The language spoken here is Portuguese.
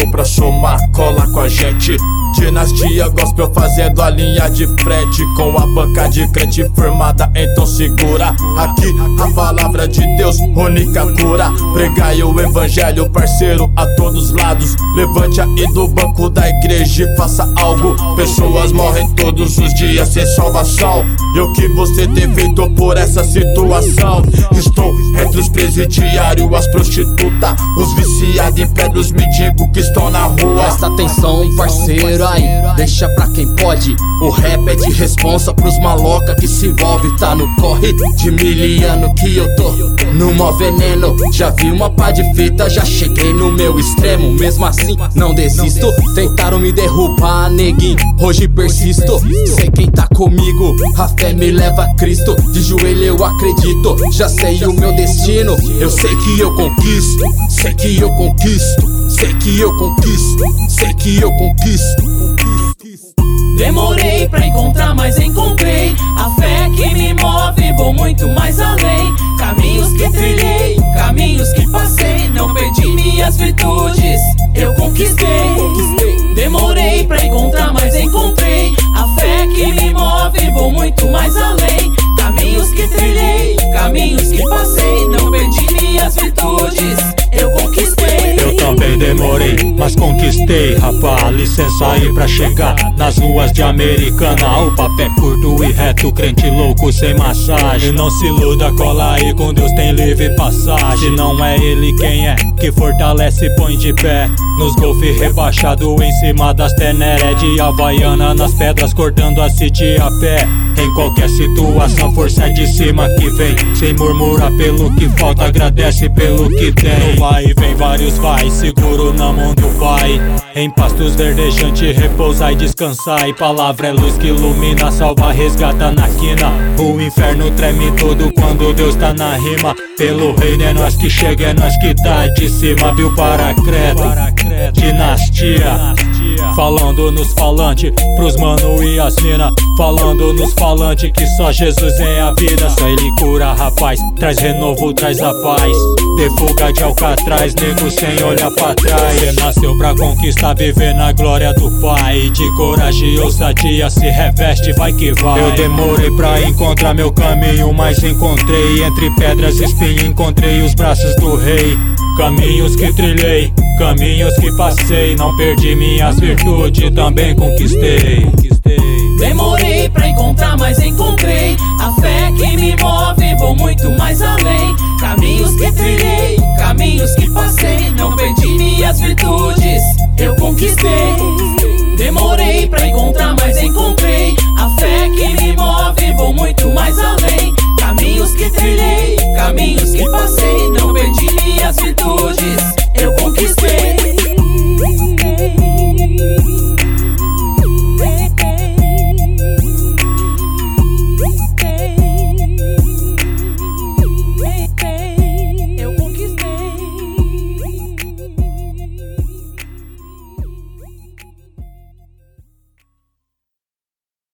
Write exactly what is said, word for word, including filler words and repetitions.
vem pra somar, cola com a gente. Dinastia gospel fazendo a linha de frente, com a banca de crente firmada, então segura. Aqui a palavra de Deus, única cura. Pregai o evangelho, parceiro, a todos lados. Levante aí do banco da igreja e faça algo. Pessoas morrem todos os dias sem salvação. E o que você tem feito por essa situação? Estou entre os presidiários, as prostitutas, os viciados em pedra, os mendigos que estão na rua. Presta atenção, parceiro, aí, deixa pra quem pode. O rap é de responsa pros maloca que se envolve. Tá no corre de miliano que eu tô no mó veneno. Já vi uma pá de fita, já cheguei no meu extremo. Mesmo assim, não desisto. Tentaram me derrubar, neguinho, hoje persisto. Sei quem tá comigo, a fé me leva a Cristo. De joelho eu acredito, já sei o meu destino. Eu sei que eu conquisto, sei que eu conquisto, sei que eu conquisto, sei que eu conquisto. Demorei pra encontrar, mas encontrei a fé que me move, vou muito mais além. Caminhos que trilhei, caminhos que passei, não perdi minhas virtudes, eu conquistei. Demorei pra encontrar, mas encontrei a fé que me move, vou muito mais além. Caminhos que trilhei, caminhos que passei, não perdi minhas virtudes, eu conquistei. Eu também demorei, mas conquistei, rapá. Licença aí pra chegar nas ruas de Americana. O papo é curto e reto, crente louco sem massagem. E não se iluda, cola aí, com Deus tem livre passagem. Se não é Ele, quem é? Que fortalece e põe de pé nos golfe rebaixado em cima das teneré de Havaiana, nas pedras cortando a city a pé. Em qualquer situação, força é de cima que vem, sem murmurar pelo que falta, agradece pelo que tem. No vai e vem vários vai, seguro na mão do Pai. Em pastos verdejantes repousar e descansar. E palavra é luz que ilumina, salva, resgata na quina. O inferno treme todo quando Deus tá na rima. Pelo reino é nós que chega, é nós que tá de cima. Viu para Creta, dinastia, falando nos falantes, pros mano e as mina. Falando nos falantes que só Jesus é a vida. Só Ele cura, rapaz, traz renovo, traz a paz. De fuga de Alcatraz, nego sem olhar pra trás. Cê nasceu pra conquistar, viver na glória do Pai. De coragem e ousadia se reveste, vai que vai. Eu demorei pra encontrar meu caminho, mas encontrei. Entre pedras e espinhos encontrei os braços do rei. Caminhos que trilhei, caminhos que passei, não perdi minhas virtudes, também conquistei. Demorei pra encontrar, mas encontrei a fé que me move, vou muito mais além. Caminhos que trilhei, caminhos que passei,